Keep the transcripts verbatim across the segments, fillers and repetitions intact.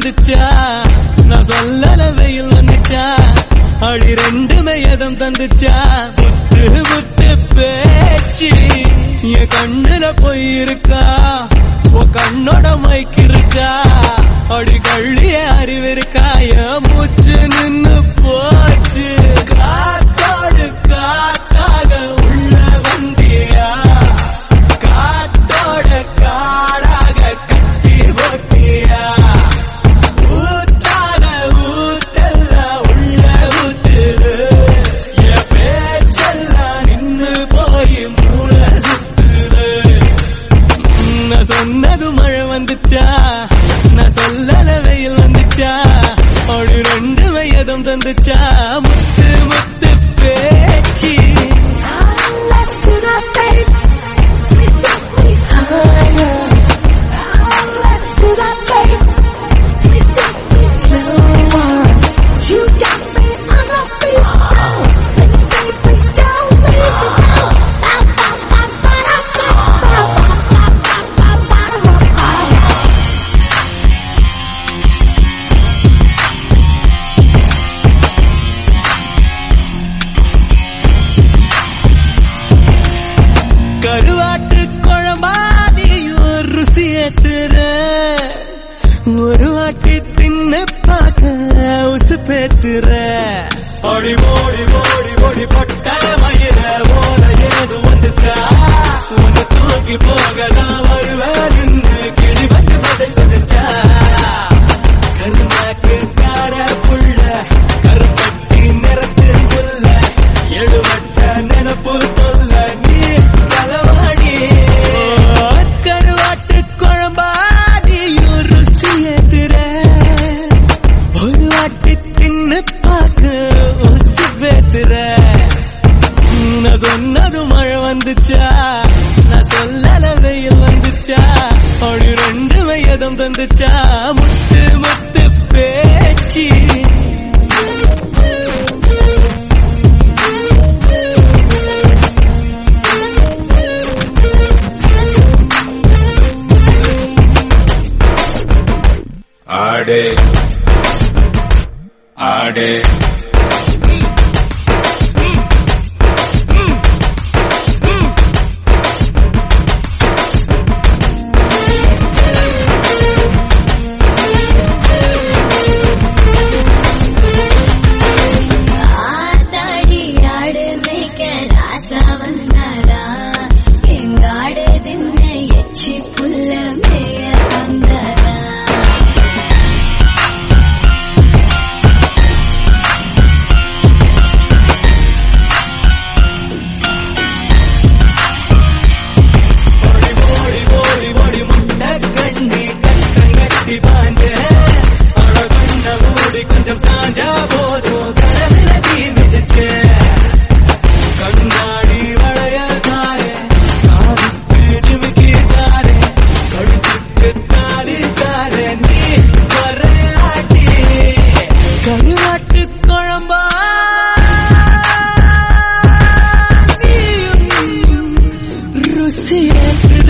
வந்துச்சா நான் சொல்லல வெயில் வந்துச்சா அடி ரெண்டுமே எதம் தந்துச்சா முத்து முத்து பேச்சு என் கண்ணுல போய் இருக்கா உன் கண்ணோட மைக்கு இருக்கா அடி கள்ளிய அறிவு இருக்கா என் மூச்சு நின்னு போச்சு காத்தோடு காத்தாக உள்ள வந்தியா காத்தோட காடாக கட்டி போட்டியா ஊத்தாத ஊத்தல்ல உள்ள ஊத்துது என் பேச்செல்லாம் நின்னு போய் மூளை சுத்துது நான் சொன்னது மழை வந்துச்சா நான் சொல்லல வெயில் வந்துச்சா அப்படி ரெண்டு வயதும் தந்துச்சா முத்து முத்து பேச்சு கருவாட்டு குழம்பாதியும் ருசி ஏத்துற ஒரு வாட்டி தின்னு பார்க்க உசு பேத்துற ஓடி ஓடி ஓடி ஓடி பொட்ட மயிர ஓட ஏது வந்துச்சா உன்னை தூக்கி போகலாம் வருவேன் நின்று கிளி வந்து பதை செஞ்சா கருமாக்கு கார புள்ள கருப்பட்டி நிறத்து புள்ள எழுவட்ட நினப்பு சொல்ல நீ கலவாடி கருவாட்டு குழம்பாதியும் ருசி ஏத்துற ஒரு வாட்டி தின்னு பார்க்க உசு பேத்துற நான் சொன்னது மழை வந்துச்சா நான் சொல்லல வெயில் வந்துச்சா அப்படி ரெண்டு வயதும் தந்துச்சா முத்து முத்து பேச்சு ஆடே ஆடே கொஞ்சம் சாஞ்சா போதும் கடவுள தீ மிதிச்சு கண்ணாடி வளைய தாரே காவிக்கு தாரே கழுத்துக்கு தாரி தாரே நீ வரையாட்டி கருவாட்டு குழம்பா ருசி ஏற்றுத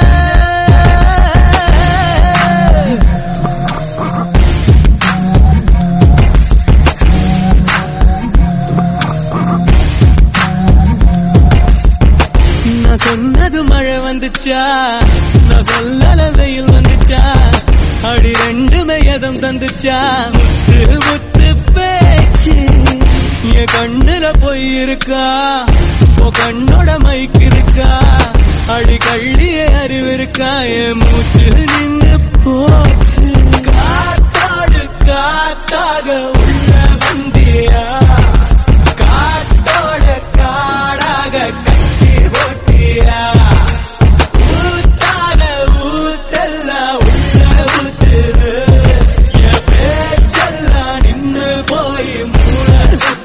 சொன்னது மழை வந்துச்சா நான் சொல்லல வெயில் வந்துச்சா அடி ரெண்டுமே எதம் தந்துச்சா முத்து முத்து பேச்சு என் கண்ணுல போய் இருக்கா உன் கண்ணோட மைக்கு இருக்கா அடி கள்ளிய அறிவு இருக்கா என் மூச்சு நின்று போச்சு காத்தாடு காத்தாக உள்ள வந்தியா காத்தோட காடாக கட்டி போட்டியா ஊத்தாத ஊத்தல்ல உள்ள ஊத்துது என் பேச்செல்லாம் நின்னு போய் மூளை